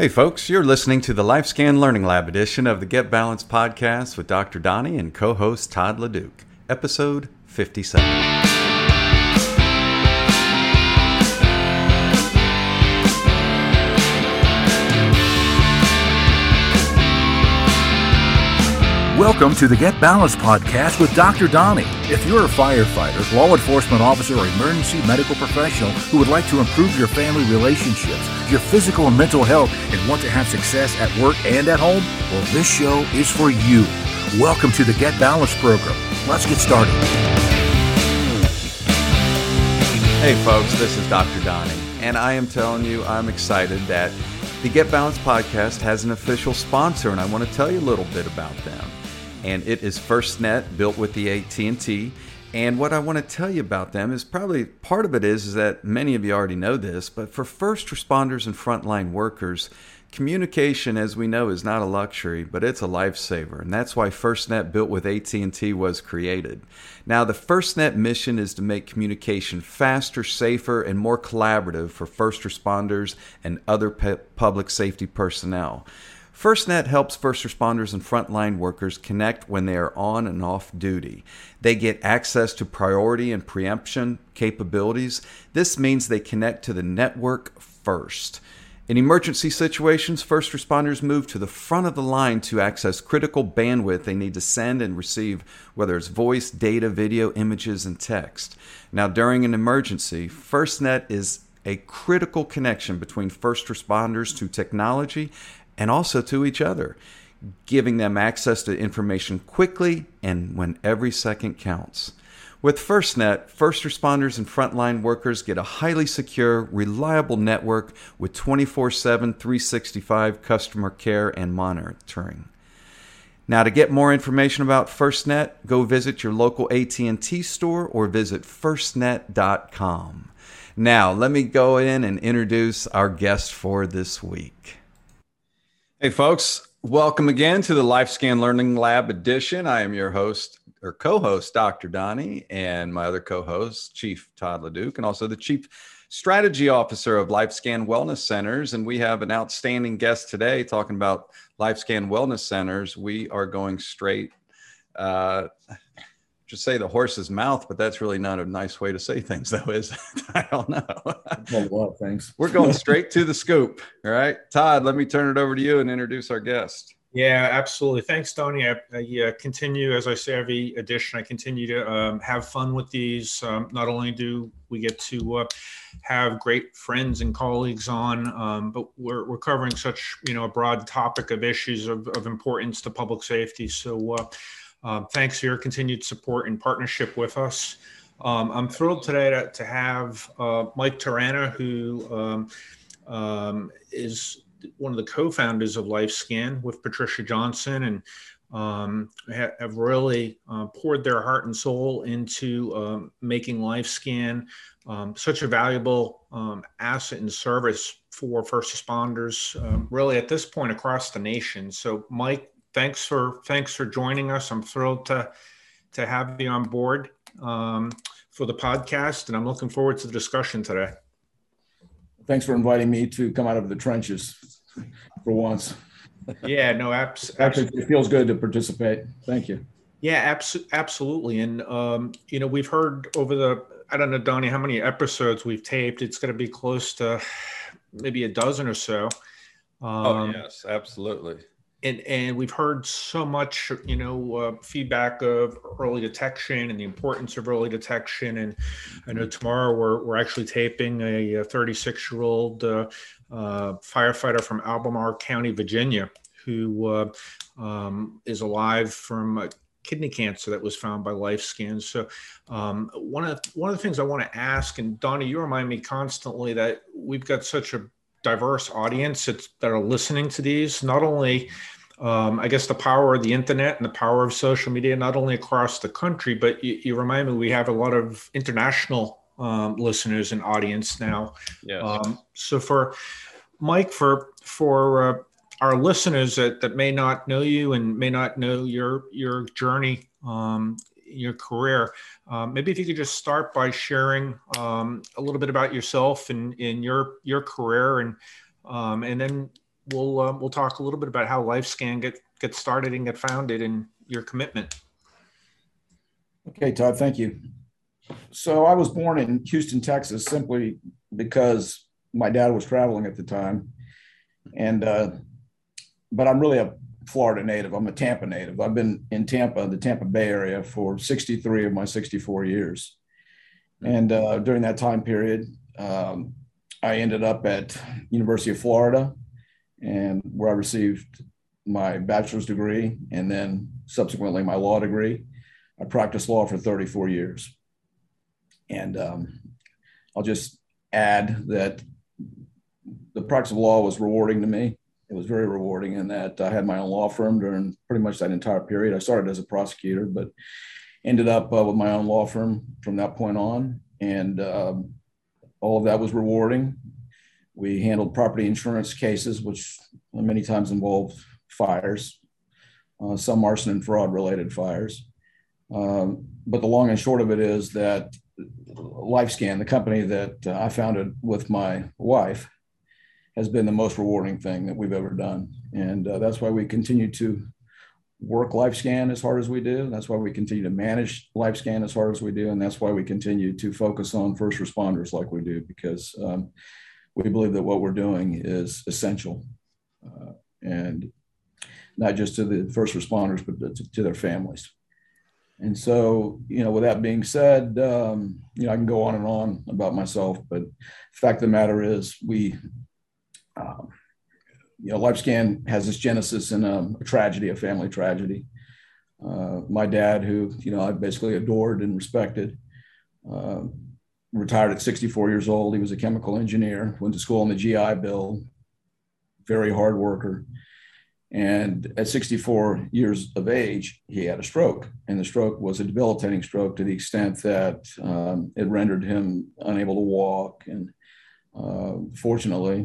Hey folks, you're listening to the LifeScan Learning Lab edition of the Get Balanced podcast with Dr. Donnie and co-host Todd LeDuc, episode 57. Welcome to the Get Balanced podcast with Dr. Donnie. If you're a firefighter, law enforcement officer, or emergency medical professional who would like to improve your family relationships, your physical and mental health, and want to have success at work and at home, well, this show is for you. Welcome to the Get Balanced program. Let's get started. Hey folks, this is Dr. Donnie, and I am telling you I'm excited that the Get Balanced podcast has an official sponsor, and I want to tell you a little bit about them. And it is FirstNet, built with the AT&T. And what I want to tell you about them is probably part of it is that many of you already know this, but for first responders and frontline workers, communication, as we know, is not a luxury, but it's a lifesaver. And that's why FirstNet, built with AT&T, was created. Now, the FirstNet mission is to make communication faster, safer, and more collaborative for first responders and other public safety personnel. FirstNet helps first responders and frontline workers connect when they are on and off duty. They get access to priority and preemption capabilities. This means they connect to the network first. In emergency situations, first responders move to the front of the line to access critical bandwidth they need to send and receive, whether it's voice, data, video, images, and text. Now, during an emergency, FirstNet is a critical connection between first responders to technology and also to each other, giving them access to information quickly and when every second counts. With FirstNet, first responders and frontline workers get a highly secure, reliable network with 24/7, 365 customer care and monitoring. Now, to get more information about FirstNet, go visit your local AT&T store or visit firstnet.com. Now, let me go in and introduce our guest for this week. Hey folks, welcome again to the LifeScan Learning Lab edition. I am your host or co-host, Dr. Donnie, and my other co-host, Chief Todd LeDuc, and also the Chief Strategy Officer of LifeScan Wellness Centers. And we have an outstanding guest today talking about LifeScan Wellness Centers. We are going straight, just say the horse's mouth, but that's really not a nice way to say things, though, is it? I don't know. Well, thanks. We're going straight to the scoop. All right, Todd, let me turn it over to you and introduce our guest. Yeah, absolutely. Thanks, Donnie. I continue, as I say, every edition, I continue to have fun with these. Not only do we get to have great friends and colleagues on, but we're covering such, a broad topic of issues of importance to public safety. So thanks for your continued support and partnership with us. I'm thrilled today to have Mike Tarana, who is one of the co-founders of LifeScan with Patricia Johnson, and have really poured their heart and soul into making LifeScan such a valuable asset and service for first responders, really at this point across the nation. So, Mike, thanks for joining us. I'm thrilled to have you on board for the podcast, and I'm looking forward to the discussion today. Thanks for inviting me to come out of the trenches for once. Yeah, no, absolutely. It feels good to participate. Thank you. Yeah, absolutely. And, we've heard over I don't know, Donnie, how many episodes we've taped. It's going to be close to maybe a dozen or so. Yes, absolutely. And we've heard so much, feedback of early detection and the importance of early detection. And I know tomorrow we're actually taping a 36-year-old firefighter from Albemarle County, Virginia, who is alive from kidney cancer that was found by LifeScan. So one of the things I want to ask, and Donnie, you remind me constantly that we've got such a diverse audience that are listening to these, not only I guess the power of the internet and the power of social media, not only across the country, but you remind me we have a lot of international listeners and audience now. Yes. So for Mike, for our listeners that may not know you and may not know your journey, your career, maybe if you could just start by sharing a little bit about yourself and in your career, and then we'll talk a little bit about how LifeScan get started and get founded and your commitment. Okay, Todd, thank you. So I was born in Houston, Texas, simply because my dad was traveling at the time. And, but I'm really a Florida native. I'm a Tampa native. I've been in Tampa, the Tampa Bay area, for 63 of my 64 years. And during that time period, I ended up at University of Florida, and where I received my bachelor's degree and then subsequently my law degree. I practiced law for 34 years. And I'll just add that the practice of law was rewarding to me. It was very rewarding in that I had my own law firm during pretty much that entire period. I started as a prosecutor, but ended up with my own law firm from that point on. And all of that was rewarding. We handled property insurance cases, which many times involved fires, some arson and fraud related fires. But the long and short of it is that LifeScan, the company that I founded with my wife, has been the most rewarding thing that we've ever done. And that's why we continue to work LifeScan as hard as we do. That's why we continue to manage LifeScan as hard as we do. And that's why we continue to focus on first responders like we do, because we believe that what we're doing is essential. And not just to the first responders, but to their families. And so, with that being said, I can go on and on about myself, but the fact of the matter is LifeScan has its genesis in a tragedy, a family tragedy. My dad, who, I basically adored and respected, retired at 64 years old. He was a chemical engineer, went to school on the GI Bill, very hard worker. And at 64 years of age, he had a stroke. And the stroke was a debilitating stroke to the extent that it rendered him unable to walk. And fortunately,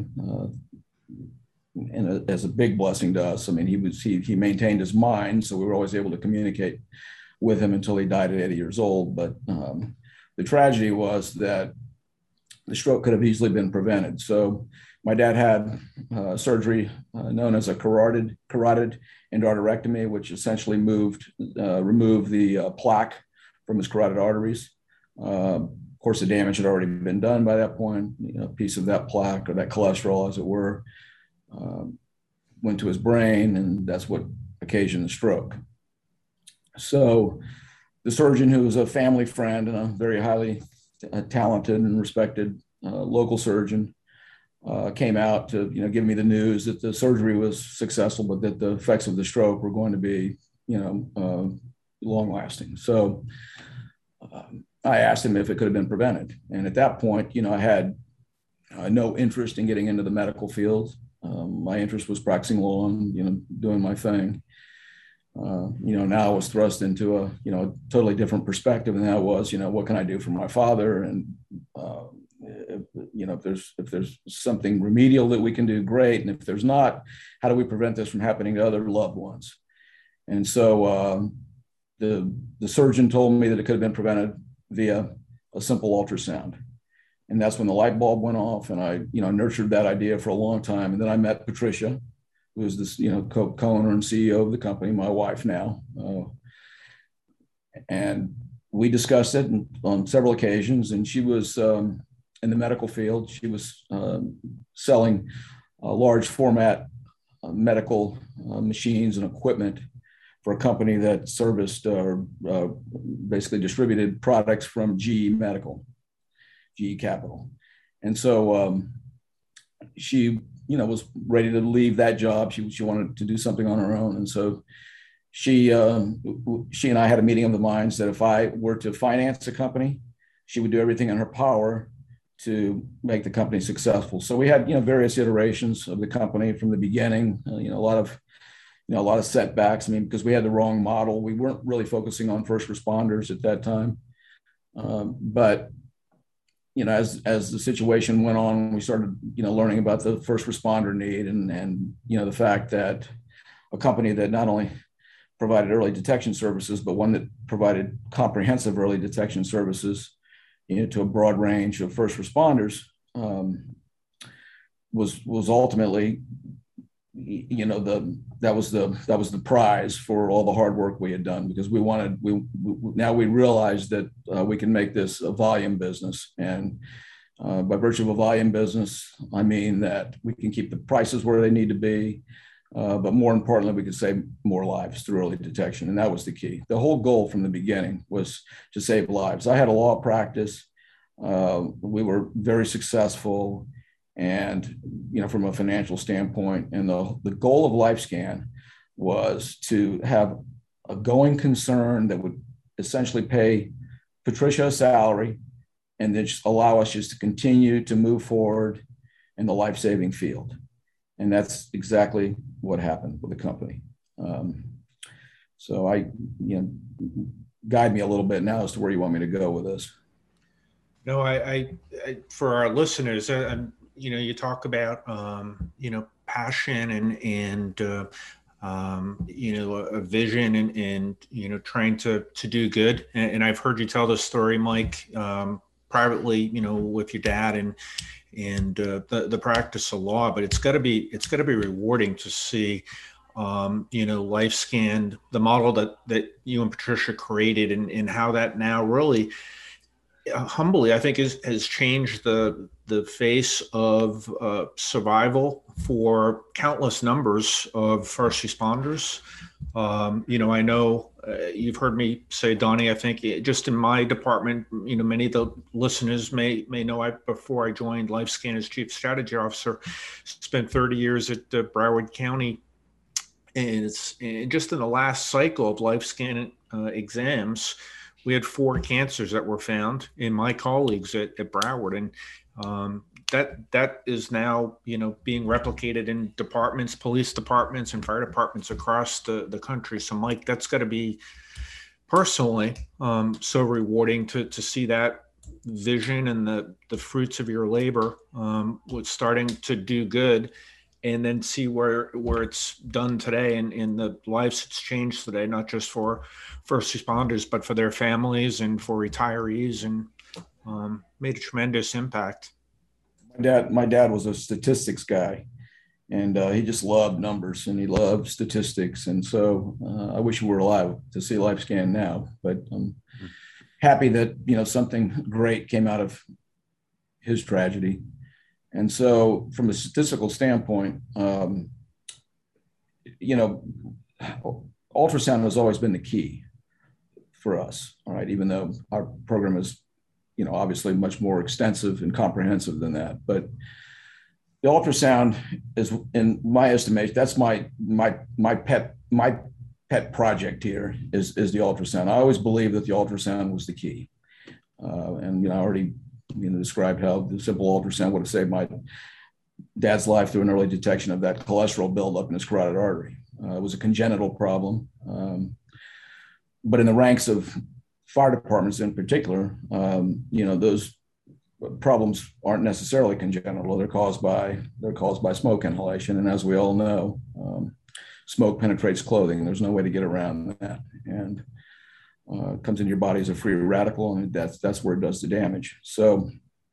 and as a big blessing to us, I mean, he maintained his mind, so we were always able to communicate with him until he died at 80 years old. But the tragedy was that the stroke could have easily been prevented. So my dad had surgery known as a carotid endarterectomy, which essentially removed the plaque from his carotid arteries. Of course, the damage had already been done by that point. A piece of that plaque, or that cholesterol, as it were, went to his brain, and that's what occasioned the stroke. So the surgeon, who was a family friend and a very highly talented and respected local surgeon, came out to give me the news that the surgery was successful, but that the effects of the stroke were going to be long lasting. So I asked him if it could have been prevented, and at that point, I had no interest in getting into the medical field. My interest was practicing law and doing my thing. Now I was thrust into a totally different perspective, and that was what can I do for my father, and if there's something remedial that we can do, great. And if there's not, how do we prevent this from happening to other loved ones? And so the surgeon told me that it could have been prevented via a simple ultrasound. And that's when the light bulb went off, and I nurtured that idea for a long time. And then I met Patricia, who is this co-owner and CEO of the company, my wife now. And we discussed it on several occasions, and she was in the medical field. She was selling large format medical machines and equipment for a company that serviced or basically distributed products from GE Capital. And so she, was ready to leave that job. She wanted to do something on her own. And so she and I had a meeting of the minds that if I were to finance the company, she would do everything in her power to make the company successful. So we had, various iterations of the company from the beginning, a lot of setbacks. I mean, because we had the wrong model. We weren't really focusing on first responders at that time. But as the situation went on, we started, learning about the first responder need and the fact that a company that not only provided early detection services, but one that provided comprehensive early detection services, to a broad range of first responders, was ultimately that was the prize for all the hard work we had done, because we now we realized that we can make this a volume business. And by virtue of a volume business, I mean that we can keep the prices where they need to be, but more importantly, we can save more lives through early detection. And that was the key. The whole goal from the beginning was to save lives. I had a law practice. We were very successful, and from a financial standpoint, and the goal of LifeScan was to have a going concern that would essentially pay Patricia a salary and then just allow us just to continue to move forward in the life-saving field. And that's exactly what happened with the company. So guide me a little bit now as to where you want me to go with this. No, I for our listeners, you talk about, passion and a vision and trying to do good. And I've heard you tell this story, Mike, privately, with your dad and the practice of law, but it's got to be rewarding to see, LifeScan, the model that you and Patricia created, and how that now really, humbly, I think has changed the face of survival for countless numbers of first responders. I know you've heard me say, Donnie, I think just in my department, many of the listeners may know before I joined LifeScan as Chief Strategy Officer, spent 30 years at Broward County. And just in the last cycle of LifeScan exams, we had 4 cancers that were found in my colleagues at Broward. And that is now, being replicated in departments, police departments and fire departments across the country. So Mike, that's got to be personally so rewarding to see that vision and the fruits of your labor was starting to do good, and then see where it's done today and in the lives it's changed today, not just for first responders, but for their families and for retirees, and made a tremendous impact. My dad was a statistics guy, and he just loved numbers and he loved statistics. And so I wish we were alive to see LifeScan now, but I'm happy that, something great came out of his tragedy. And so from a statistical standpoint, ultrasound has always been the key for us, all right, even though our program is obviously much more extensive and comprehensive than that. But the ultrasound is, in my estimation, that's my pet project here is the ultrasound. I always believed that the ultrasound was the key. And I already described how the simple ultrasound would have saved my dad's life through an early detection of that cholesterol buildup in his carotid artery. It was a congenital problem. But in the ranks of fire departments in particular, those problems aren't necessarily congenital. They're caused by smoke inhalation. And as we all know, smoke penetrates clothing. There's no way to get around that. And comes into your body as a free radical, and that's where it does the damage. So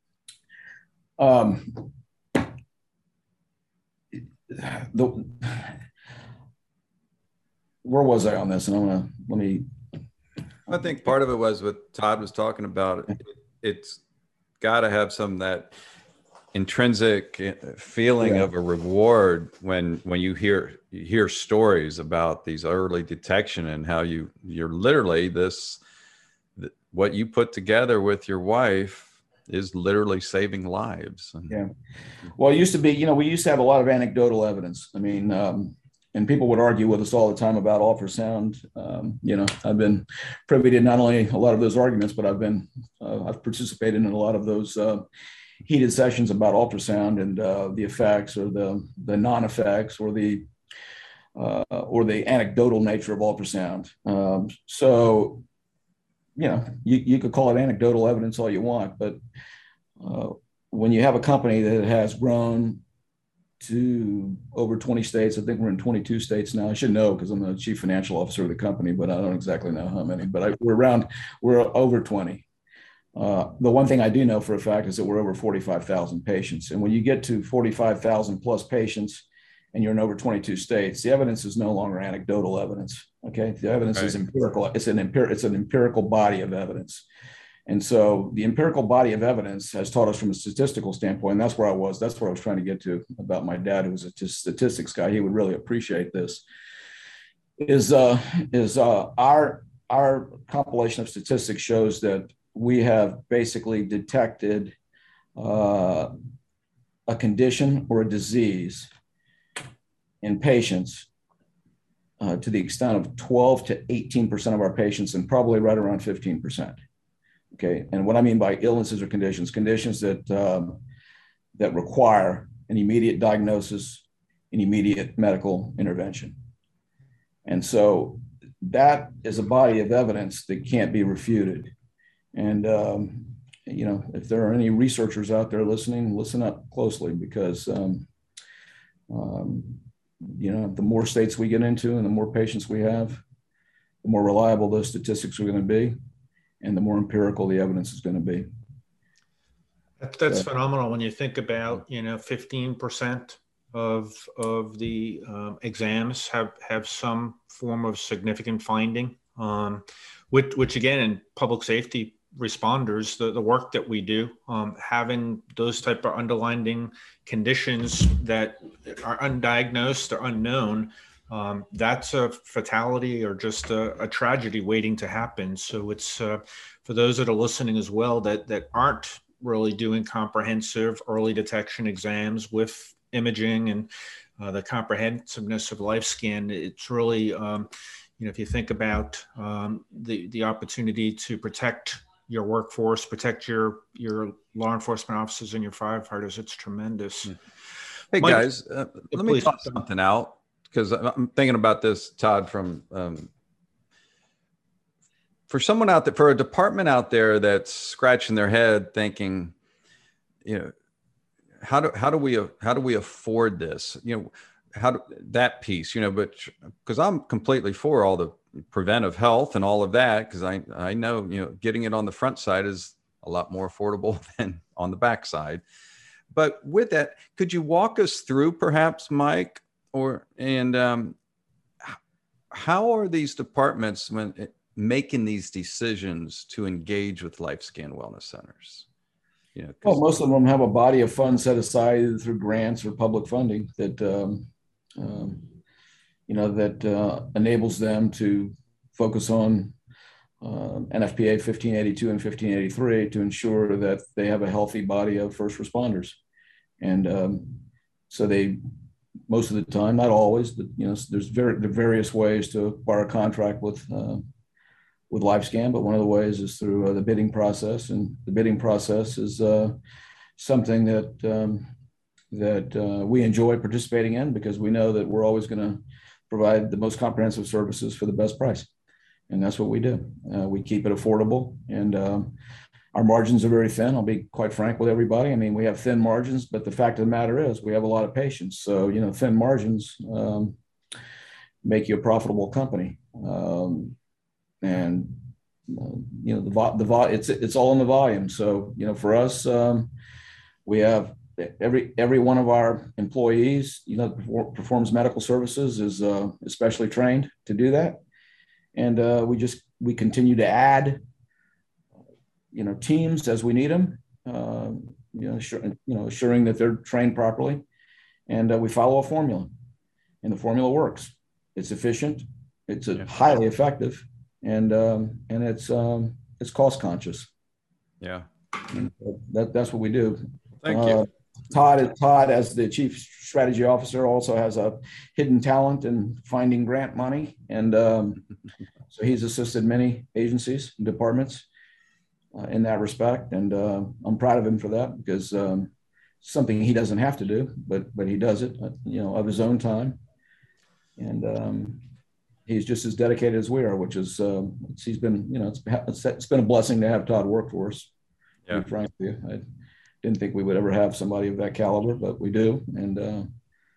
where was I on this? And I think part of it was what Todd was talking about. It's got to have some of that intrinsic feeling of a reward when you hear stories about these early detection and how you're literally what you put together with your wife is literally saving lives. Yeah. Well, it used to be, we used to have a lot of anecdotal evidence. I mean, and people would argue with us all the time about ultrasound. I've been privy to not only a lot of those arguments, but I've participated in a lot of those heated sessions about ultrasound and the effects or the non-effects or the anecdotal nature of ultrasound. So, you could call it anecdotal evidence all you want, but when you have a company that has grown to over 20 states, I think we're in 22 states now. I should know because I'm the chief financial officer of the company, but I don't exactly know how many, but we're over 20. The one thing I do know for a fact is that we're over 45,000 patients. And when you get to 45,000 plus patients and you're in over 22 states, the evidence is no longer anecdotal evidence. Okay, the evidence is empirical. It's an empirical body of evidence. And so the empirical body of evidence has taught us from a statistical standpoint, and that's where I was trying to get to about my dad, who was a statistics guy. He would really appreciate this. Our compilation of statistics shows that we have basically detected a condition or a disease in patients to the extent of 12 to 18% of our patients, and probably right around 15%. Okay, and what I mean by illnesses or conditions that that require an immediate diagnosis, an immediate medical intervention. And so that is a body of evidence that can't be refuted. And if there are any researchers out there listening, listen up closely, because the more states we get into and the more patients we have, the more reliable those statistics are going to be, and the more empirical the evidence is going to be. That's phenomenal when you think about 15% of the exams have some form of significant finding, which again, in public safety responders, the work that we do, having those type of underlying conditions that are undiagnosed or unknown, that's a fatality or just a tragedy waiting to happen. So it's for those that are listening as well that aren't really doing comprehensive early detection exams with imaging and the comprehensiveness of LifeScan. It's really, if you think about the opportunity to protect your workforce, protect your law enforcement officers and your firefighters, it's tremendous. Hey, Mike, guys, let me toss something out, because I'm thinking about this, Todd, from for someone out there, for a department out there that's scratching their head thinking, how do we afford this? That piece, but because I'm completely for all the preventive health and all of that, because I know, getting it on the front side is a lot more affordable than on the back side. But with that, could you walk us through perhaps, Mike, how are these departments when making these decisions to engage with LifeScan Wellness Centers? Well, most of them have a body of funds set aside either through grants or public funding that enables them to focus on NFPA 1582 and 1583 to ensure that they have a healthy body of first responders. And so they, most of the time, not always, but there's various ways to acquire a contract with LifeScan, but one of the ways is through the bidding process, and the bidding process is something that we enjoy participating in, because we know that we're always going to provide the most comprehensive services for the best price, and that's what we do. We keep it affordable, and our margins are very thin. I'll be quite frank with everybody. I mean, we have thin margins, but the fact of the matter is we have a lot of patients. So thin margins make you a profitable company. And it's all in the volume. So for us, we have every one of our employees performs medical services, is especially trained to do that, and we continue to add teams as we need them, assuring that they're trained properly, and we follow a formula, and the formula works. It's efficient, it's highly effective. And it's cost conscious. Yeah, and that's what we do. Thank you. Todd, as the chief strategy officer, also has a hidden talent in finding grant money, and so he's assisted many agencies and departments in that respect. And I'm proud of him for that, because something he doesn't have to do, but he does it, of his own time, and he's just as dedicated as we are, which is he's been, it's been a blessing to have Todd work for us. Yeah. To be frank with you, I didn't think we would ever have somebody of that caliber, but we do. And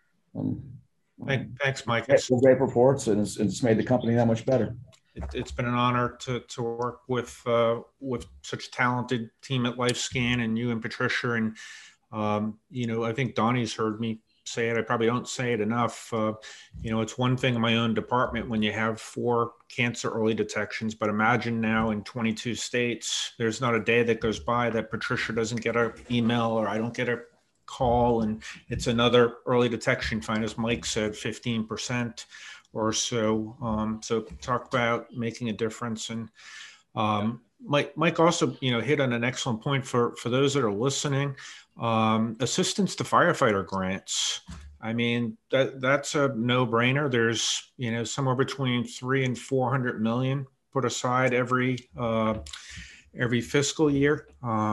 thanks, Mike. It's great reports, and it's made the company that much better. It's been an honor to work with such a talented team at LifeScan, and you and Patricia. And I think Donnie's heard me say it. I probably don't say it enough. It's one thing in my own department when you have 4 cancer early detections, but imagine now in 22 states, there's not a day that goes by that Patricia doesn't get an email or I don't get a call, and it's another early detection find, as Mike said, 15% or so. So talk about making a difference. And Mike also, hit on an excellent point for those that are listening. Assistance to firefighter grants. I mean, that's a no-brainer. There's, somewhere between 300 and 400 million put aside every fiscal year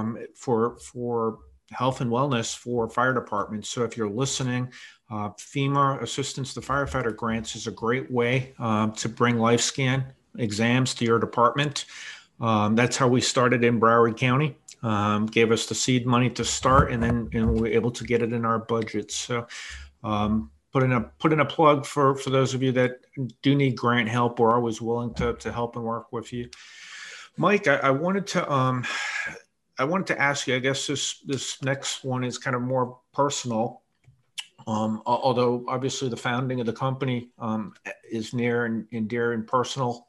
for health and wellness for fire departments. So if you're listening, FEMA Assistance to Firefighter Grants is a great way to bring LifeScan exams to your department. That's how we started in Broward County. Gave us the seed money to start, and we were able to get it in our budget. So put in a plug for those of you that do need grant help. We're always willing to help and work with you. Mike, I wanted to ask you, I guess this next one is kind of more personal. Although obviously the founding of the company is near and dear and personal,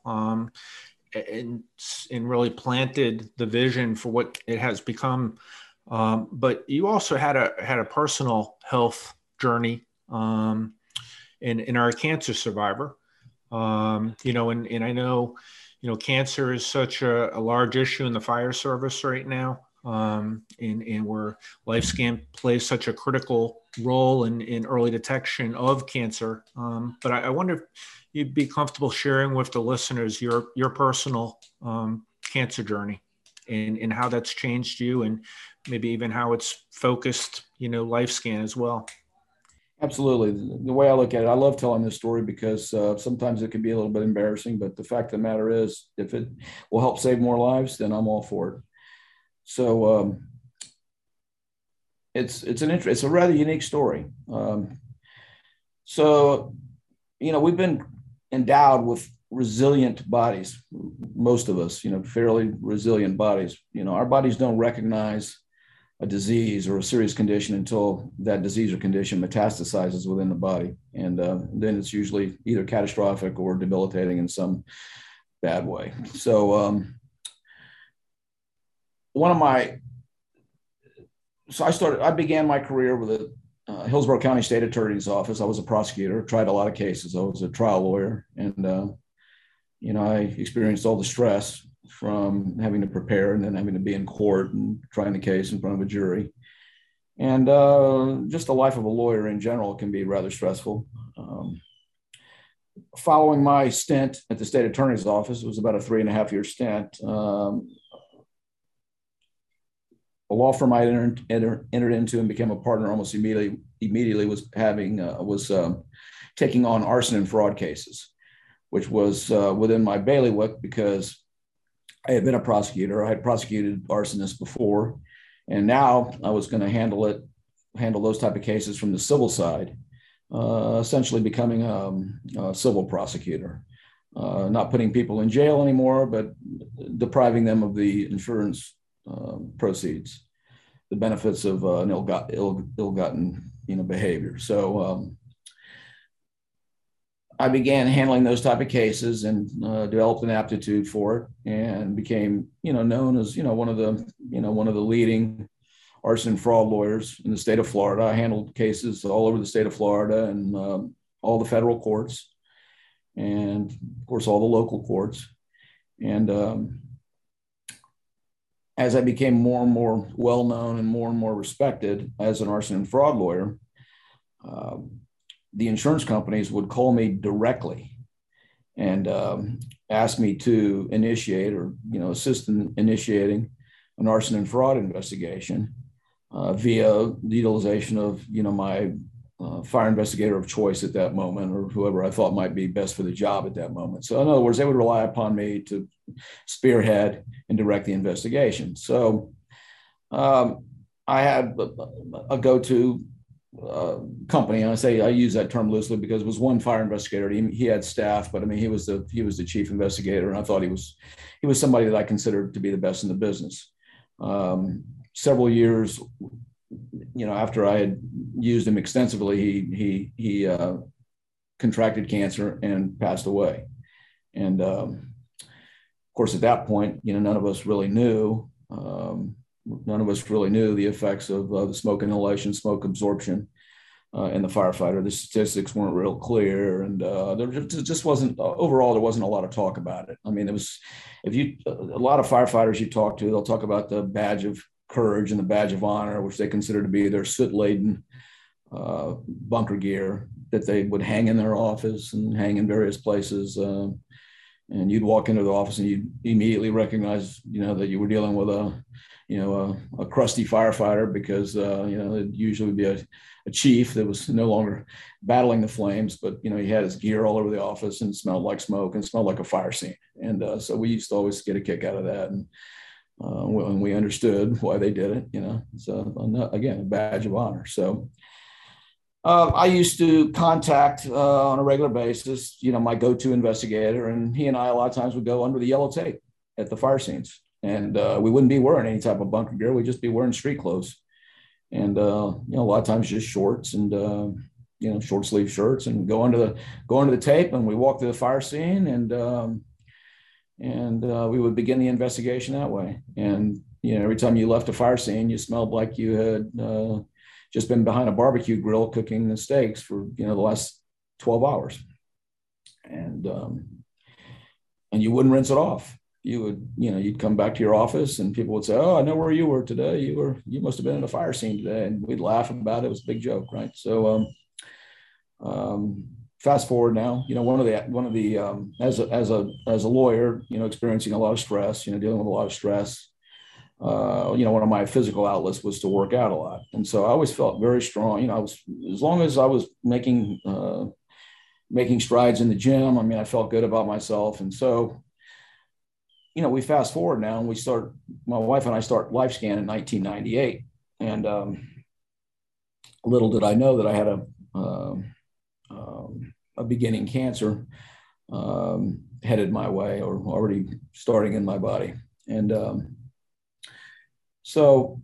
and really planted the vision for what it has become. But you also had a personal health journey, and are a cancer survivor. And I know, cancer is such a large issue in the fire service right now, and where LifeScan plays such a critical role in early detection of cancer. But I wonder if you'd be comfortable sharing with the listeners your personal cancer journey and how that's changed you, and maybe even how it's focused, LifeScan as well. Absolutely. The way I look at it, I love telling this story because sometimes it can be a little bit embarrassing, but the fact of the matter is, if it will help save more lives, then I'm all for it. So it's a rather unique story. So we've been endowed with resilient bodies, most of us, fairly resilient bodies. Our bodies don't recognize a disease or a serious condition until that disease or condition metastasizes within the body. And then it's usually either catastrophic or debilitating in some bad way. So I began my career with the Hillsborough County State Attorney's Office. I was a prosecutor, tried a lot of cases. I was a trial lawyer, and I experienced all the stress from having to prepare and then having to be in court and trying the case in front of a jury. And just the life of a lawyer in general can be rather stressful. Following my stint at the state attorney's office, it was about a 3.5-year stint. A law firm I entered into and became a partner almost immediately was taking on arson and fraud cases, which was within my bailiwick because I had been a prosecutor. I had prosecuted arsonists before, and now I was going to handle those type of cases from the civil side, essentially becoming a civil prosecutor, not putting people in jail anymore, but depriving them of the insurance proceeds, the benefits of an ill-gotten behavior. So I began handling those type of cases and developed an aptitude for it, and became, known as, one of the leading arson and fraud lawyers in the state of Florida. I handled cases all over the state of Florida and all the federal courts, and of course all the local courts. And as I became more and more well-known and more respected as an arson and fraud lawyer, the insurance companies would call me directly and ask me to initiate or, assist in initiating an arson and fraud investigation via the utilization of, my fire investigator of choice at that moment, or whoever I thought might be best for the job at that moment. So in other words, they would rely upon me to spearhead and direct the investigation. So I had a go-to company, and I use that term loosely because it was one fire investigator. He had staff, but he was the chief investigator, and I thought he was somebody that I considered to be the best in the business. Several years after I had used him extensively, he contracted cancer and passed away. And of course, at that point, none of us really knew. None of us really knew the effects of the smoke inhalation, smoke absorption in the firefighter. The statistics weren't real clear, and there just wasn't overall. There wasn't a lot of talk about it. I mean, a lot of firefighters you talk to, they'll talk about the badge of courage and the badge of honor, which they consider to be their soot-laden bunker gear that they would hang in their office and hang in various places. And you'd walk into the office and you'd immediately recognize, that you were dealing with a crusty firefighter, because, it'd usually be a chief that was no longer battling the flames, but, he had his gear all over the office and smelled like smoke and smelled like a fire scene. And so we used to always get a kick out of that. And we understood why they did it, so again, a badge of honor. So I used to contact on a regular basis, my go-to investigator, and he and I a lot of times would go under the yellow tape at the fire scenes, and we wouldn't be wearing any type of bunker gear. We'd just be wearing street clothes, and a lot of times just shorts and short sleeve shirts, and go under the tape, and we walk to the fire scene, and we would begin the investigation that way. And every time you left a fire scene, you smelled like you had just been behind a barbecue grill cooking the steaks for the last 12 hours, and you wouldn't rinse it off. You would you'd come back to your office and people would say, "Oh, I know where you were today. You must have been in a fire scene today," and we'd laugh about it. It was a big joke, right? So fast forward now, one of the as a lawyer, experiencing a lot of stress, dealing with a lot of stress. One of my physical outlets was to work out a lot. And so I always felt very strong. As long as I was making strides in the gym, I felt good about myself. And so, we fast forward now and my wife and I start LifeScan in 1998. And little did I know that I had a beginning cancer headed my way, or already starting in my body. And so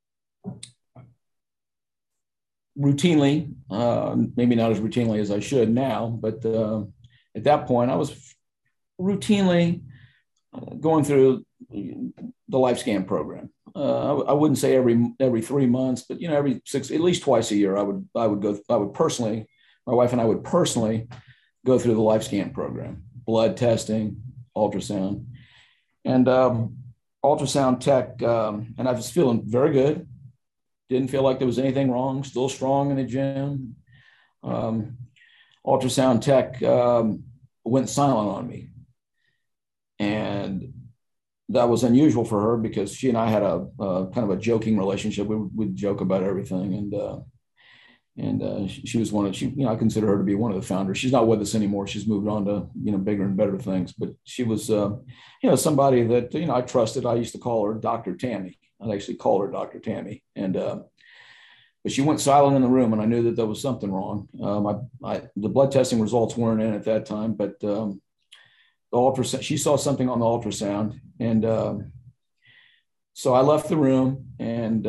routinely, maybe not as routinely as I should now, but at that point I was routinely going through the LifeScan program. I wouldn't say every 3 months, but every 6, at least twice a year, I would personally, my wife and I would personally go through the LifeScan program, blood testing, ultrasound, and ultrasound tech, and I was feeling very good. Didn't feel like there was anything wrong. Still strong in the gym. Ultrasound tech went silent on me, and that was unusual for her, because she and I had a kind of a joking relationship. We'd joke about everything, and she was I consider her to be one of the founders. She's not with us anymore. She's moved on to bigger and better things. But she was somebody that I trusted. I used to call her Dr. Tammy. I'd actually call her Dr. Tammy, and but she went silent in the room, and I knew that there was something wrong. The blood testing results weren't in at that time, but the ultrasound, she saw something on the ultrasound, and so I left the room, and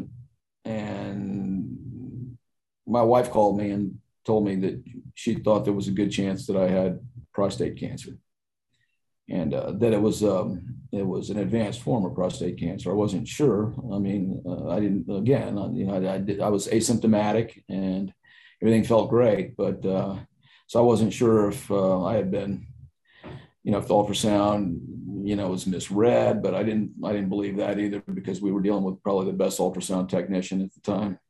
my wife called me and told me that she thought there was a good chance that I had prostate cancer, and that it was an advanced form of prostate cancer. I wasn't sure. I didn't. Again, I was asymptomatic, and everything felt great, but so I wasn't sure if I had been, if the ultrasound, was misread. But I didn't believe that either, because we were dealing with probably the best ultrasound technician at the time.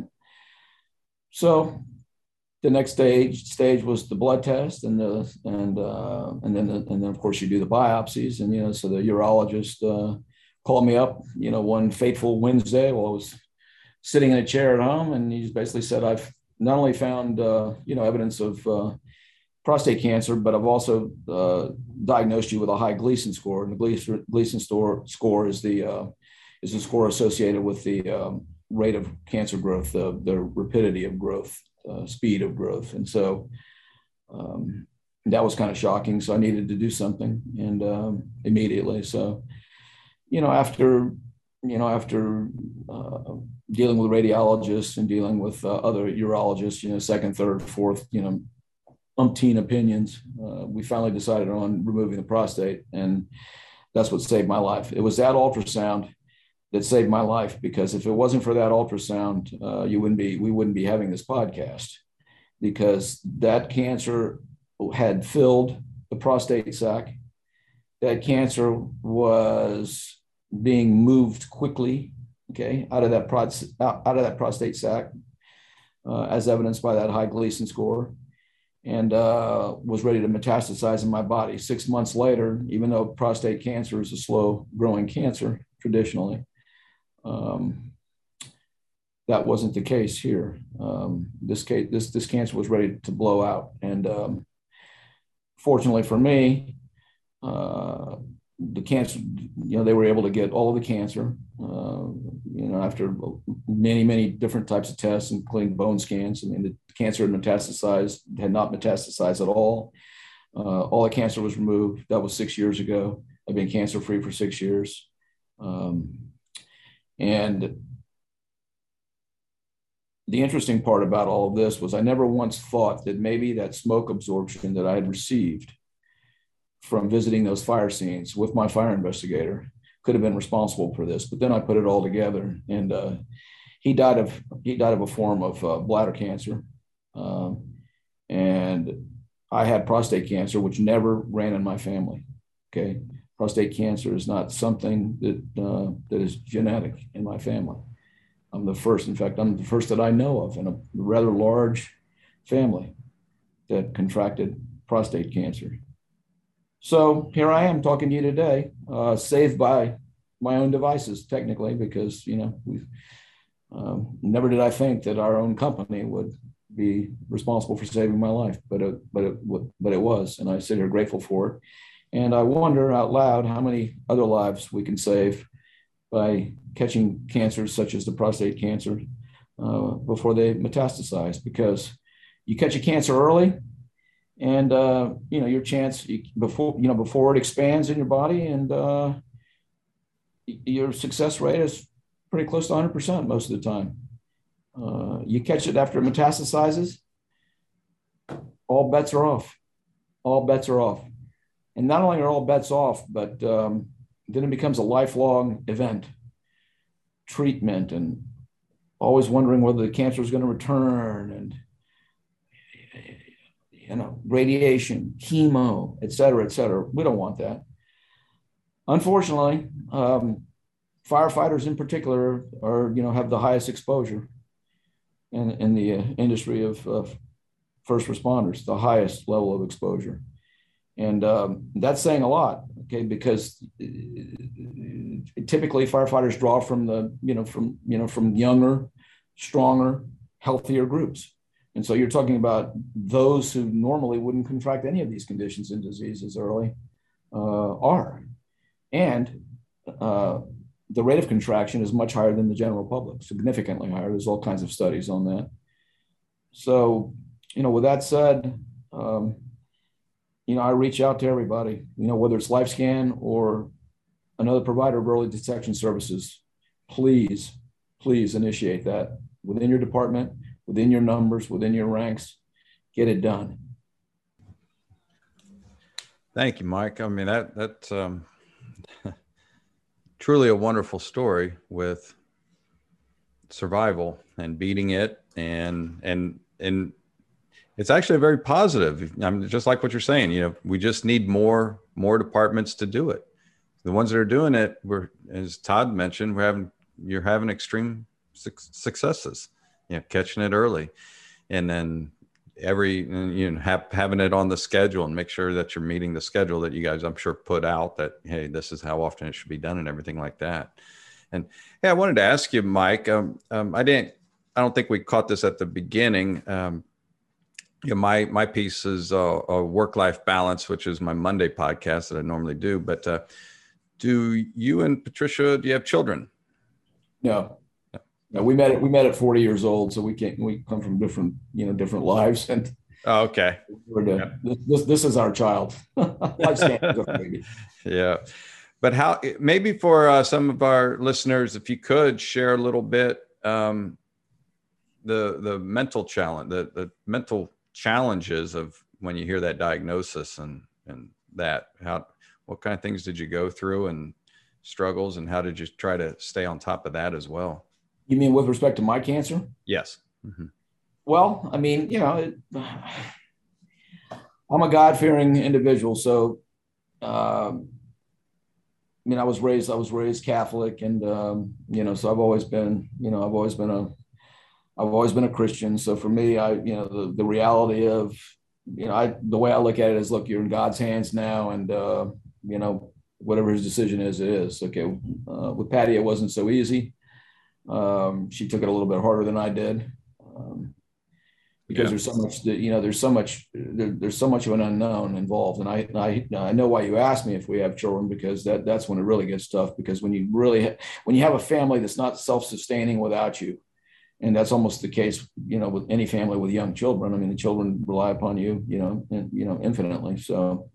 So the next stage was the blood test, and then of course you do the biopsies, and so the urologist called me up one fateful Wednesday while I was sitting in a chair at home, and he basically said, "I've not only found evidence of prostate cancer, but I've also diagnosed you with a high Gleason score, and the Gleason score is the score associated with the rate of cancer growth, the rapidity of growth, speed of growth." And so that was kind of shocking. So I needed to do something, and immediately. So, after after dealing with radiologists and dealing with other urologists, second, third, fourth, umpteen opinions, we finally decided on removing the prostate, and that's what saved my life. It was that ultrasound that saved my life, because if it wasn't for that ultrasound, we wouldn't be having this podcast, because that cancer had filled the prostate sac. That cancer was being moved quickly, out of that prostate sac, as evidenced by that high Gleason score, and was ready to metastasize in my body. 6 months later, even though prostate cancer is a slow growing cancer traditionally, that wasn't the case here. This cancer was ready to blow out, and fortunately for me, the cancer, they were able to get all of the cancer, after many different types of tests, including bone scans. The cancer had not metastasized at all. All the cancer was removed. That was 6 years ago. I've been cancer free for 6 years. And the interesting part about all of this was I never once thought that maybe that smoke absorption that I had received from visiting those fire scenes with my fire investigator could have been responsible for this. But then I put it all together, and he died of a form of bladder cancer, and I had prostate cancer, which never ran in my family. Prostate cancer is not something that is genetic in my family. I'm the first. In fact, I'm the first that I know of in a rather large family that contracted prostate cancer. So here I am talking to you today, saved by my own devices, technically, because never did I think that our own company would be responsible for saving my life, but it was, and I sit here grateful for it. And I wonder out loud how many other lives we can save by catching cancers such as the prostate cancer before they metastasize, because you catch a cancer early, and your chance before it expands in your body, and your success rate is pretty close to 100% most of the time. You catch it after it metastasizes, all bets are off. All bets are off. And not only are all bets off, but then it becomes a lifelong event, treatment, and always wondering whether the cancer is going to return, and radiation, chemo, et cetera, et cetera. We don't want that. Unfortunately, firefighters in particular have the highest exposure in the industry of first responders, the highest level of exposure. And that's saying a lot, because typically firefighters draw from from younger, stronger, healthier groups. And so you're talking about those who normally wouldn't contract any of these conditions and diseases early are. And the rate of contraction is much higher than the general public, significantly higher. There's all kinds of studies on that. So, with that said, I reach out to everybody, whether it's LifeScan or another provider of early detection services. Please initiate that within your department, within your numbers, within your ranks. Get it done. Thank you, Mike. I mean, that's truly a wonderful story with survival and beating it, and it's actually very positive. I mean, just like what you're saying, we just need more departments to do it. The ones that are doing it, as Todd mentioned, you're having extreme successes. Catching it early, and then having it on the schedule, and make sure that you're meeting the schedule that you guys, I'm sure, put out, that, hey, this is how often it should be done and everything like that. And hey, I wanted to ask you, Mike, I don't think we caught this at the beginning. My piece is a work-life balance, which is my Monday podcast that I normally do. But do you and Patricia, do you have children? No. No, we met at 40 years old, so we come from different lives, and This is our child. Yeah. But how, maybe for some of our listeners, if you could share a little bit, the mental challenge, the mental challenges of when you hear that diagnosis and that, what kind of things did you go through and struggles, and how did you try to stay on top of that as well? You mean with respect to my cancer? Yes. Mm-hmm. Well, I mean, I'm a God-fearing individual, so I was raised Catholic, and so I've always been a Christian. So for me, the reality of, the way I look at it is, look, you're in God's hands now, and whatever his decision is, it is. Okay. With Patty, it wasn't so easy. She took it a little bit harder than I did. Because there's so much that, there's so much of an unknown involved. And I know why you asked me if we have children, because that's when it really gets tough, because when you have a family that's not self-sustaining without you, and that's almost the case, with any family with young children. I mean, the children rely upon you, infinitely. So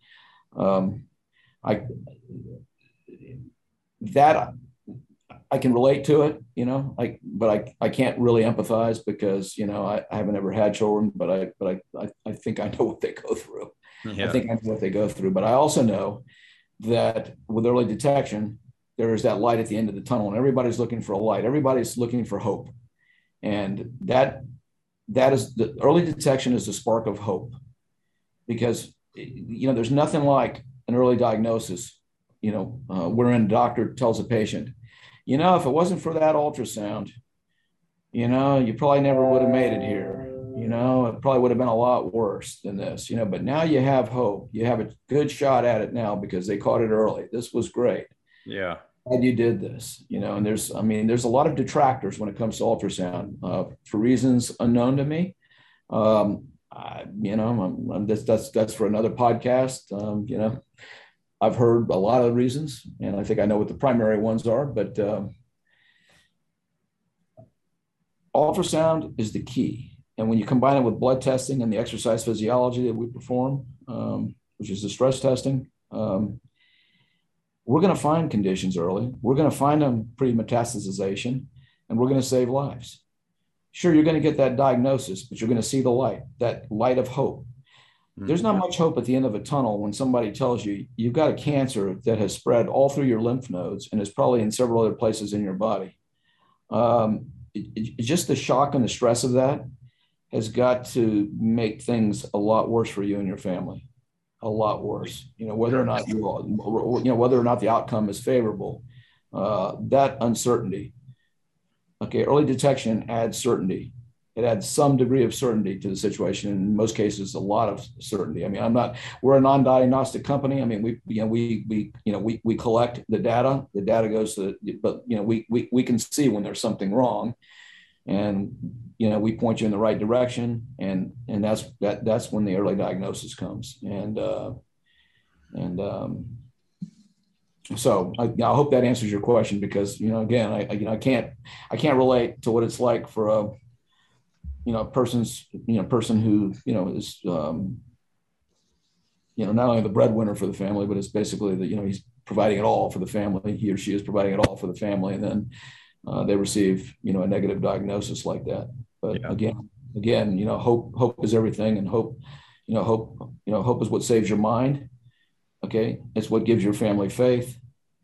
I can relate to it, but I can't really empathize, because, I haven't ever had children, but I think I know what they go through. Yeah. I think I know what they go through, but I also know that with early detection, there is that light at the end of the tunnel, and everybody's looking for a light. Everybody's looking for hope. And that is, the early detection is the spark of hope, because, there's nothing like an early diagnosis, wherein a doctor tells a patient, if it wasn't for that ultrasound, you probably never would have made it here. It probably would have been a lot worse than this, but now you have hope. You have a good shot at it now because they caught it early. This was great. Yeah. Glad you did this, and there's a lot of detractors when it comes to ultrasound, for reasons unknown to me. That's for another podcast. I've heard a lot of reasons, and I think I know what the primary ones are, but ultrasound is the key. And when you combine it with blood testing and the exercise physiology that we perform, which is the stress testing, we're going to find conditions early. We're going to find them pre-metastasization, and we're going to save lives. Sure, you're going to get that diagnosis, but you're going to see the light, that light of hope. There's not much hope at the end of a tunnel when somebody tells you you've got a cancer that has spread all through your lymph nodes and is probably in several other places in your body. Just the shock and the stress of that has got to make things a lot worse for you and your family, a lot worse. Whether or not whether or not the outcome is favorable, that uncertainty. Okay, early detection adds certainty. It adds some degree of certainty to the situation. In most cases, a lot of certainty. I mean, we're a non-diagnostic company. I mean, we collect the data. The data goes to, but we can see when there's something wrong, and we point you in the right direction, and that's when the early diagnosis comes. So I hope that answers your question, because again, I can't relate to what it's like for a person who is not only the breadwinner for the family, but it's basically he's providing it all for the family. He or she is providing it all for the family, and then they receive a negative diagnosis like that. But again, hope is everything, and hope is what saves your mind. Okay, it's what gives your family faith,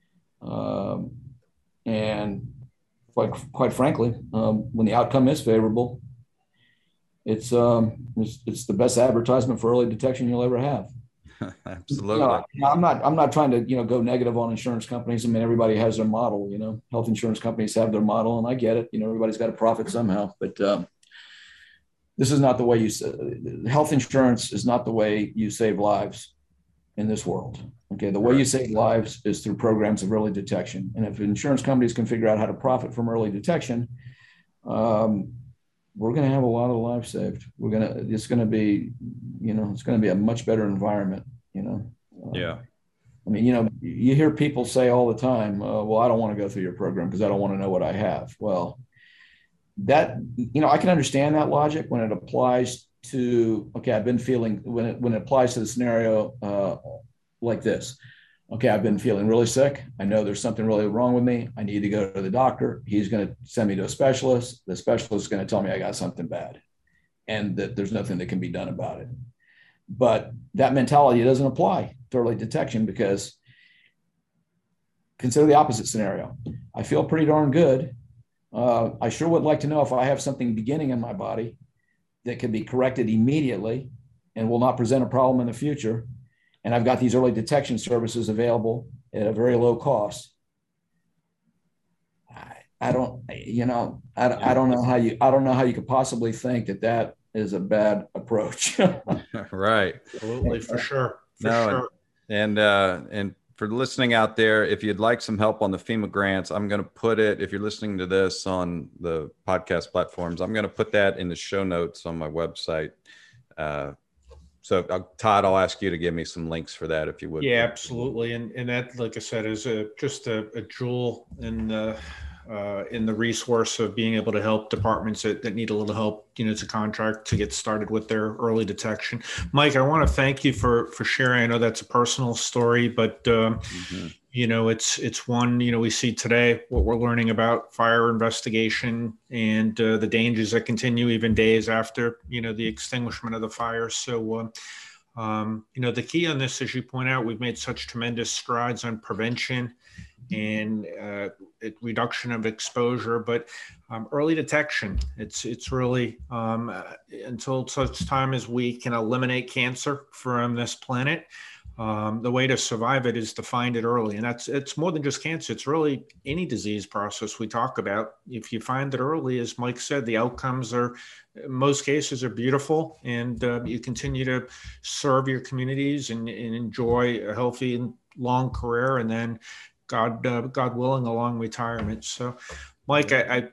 and quite frankly, when the outcome is favorable, it's the best advertisement for early detection you'll ever have. Absolutely. I'm not trying to go negative on insurance companies. I mean, everybody has their model. Health insurance companies have their model, and I get it. Everybody's got to profit somehow. But this is not the way health insurance is not the way you save lives in this world. Okay, the way you save lives is through programs of early detection. And if insurance companies can figure out how to profit from early detection, we're going to have a lot of lives saved. It's going to be a much better environment, Yeah. I mean, you hear people say all the time, well, I don't want to go through your program because I don't want to know what I have. Well, that, I can understand that logic when it applies to, okay, I've been feeling, when it applies to the scenario like this. okay, I've been feeling really sick. I know there's something really wrong with me. I need to go to the doctor. He's going to send me to a specialist. The specialist is going to tell me I got something bad and that there's nothing that can be done about it. But that mentality doesn't apply to early detection, because consider the opposite scenario. I feel pretty darn good. I sure would like to know if I have something beginning in my body that can be corrected immediately and will not present a problem in the future. And I've got these early detection services available at a very low cost. I don't know how you could possibly think that is a bad approach. Right. Absolutely, for sure. And for listening out there, if you'd like some help on the FEMA grants, I'm going to put it, if you're listening to this on the podcast platforms, I'm going to put that in the show notes on my website. So Todd, I'll ask you to give me some links for that if you would. Yeah, absolutely. And that, like I said, is just a jewel in the resource of being able to help departments that need a little help, to contract to get started with their early detection. Mike, I want to thank you for sharing. I know that's a personal story, but it's one, we see today what we're learning about fire investigation and the dangers that continue even days after, the extinguishment of the fire. So, the key on this, as you point out, we've made such tremendous strides on prevention and reduction of exposure, but early detection, it's really until such time as we can eliminate cancer from this planet, the way to survive it is to find it early. And it's more than just cancer. It's really any disease process we talk about. If you find it early, as Mike said, the outcomes in most cases are beautiful, and you continue to serve your communities and enjoy a healthy and long career, and then God willing, a long retirement. So, Mike,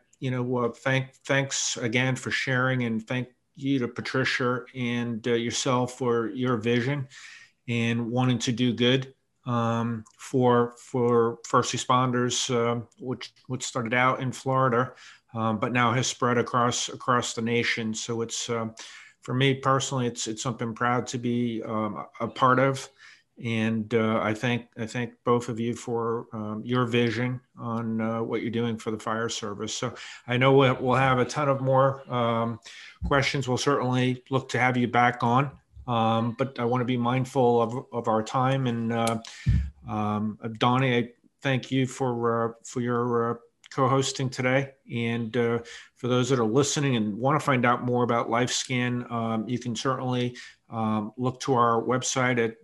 thanks again for sharing, and thank you to Patricia and yourself for your vision and wanting to do good for first responders, which started out in Florida, but now has spread across the nation. So it's for me personally, it's something I'm proud to be a part of. And I thank both of you for your vision on what you're doing for the fire service. So I know we'll have a ton of more questions. We'll certainly look to have you back on, but I want to be mindful of our time. And Donnie, I thank you for your co-hosting today. And for those that are listening and want to find out more about LifeScan, you can certainly look to our website at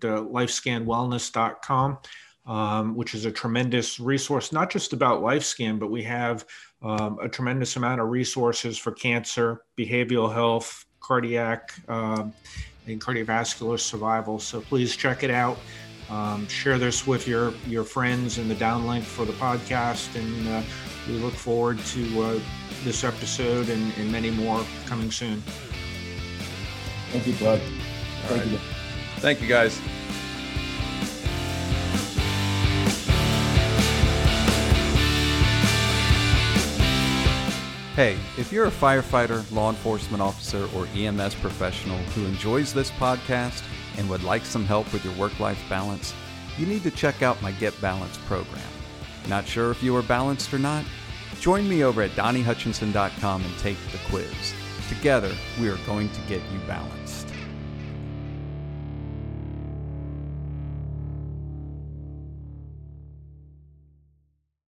lifescanwellness.com, which is a tremendous resource, not just about LifeScan, but we have a tremendous amount of resources for cancer, behavioral health, cardiac, and cardiovascular survival. So please check it out. Share this with your friends in the downlink for the podcast, and we look forward to this episode and many more coming soon. Thank you, Todd. Thank you. Thank you, guys. Hey, if you're a firefighter, law enforcement officer, or EMS professional who enjoys this podcast and would like some help with your work-life balance, you need to check out my Get Balanced program. Not sure if you are balanced or not? Join me over at DonnieHutchinson.com and take the quiz. Together, we are going to get you balanced.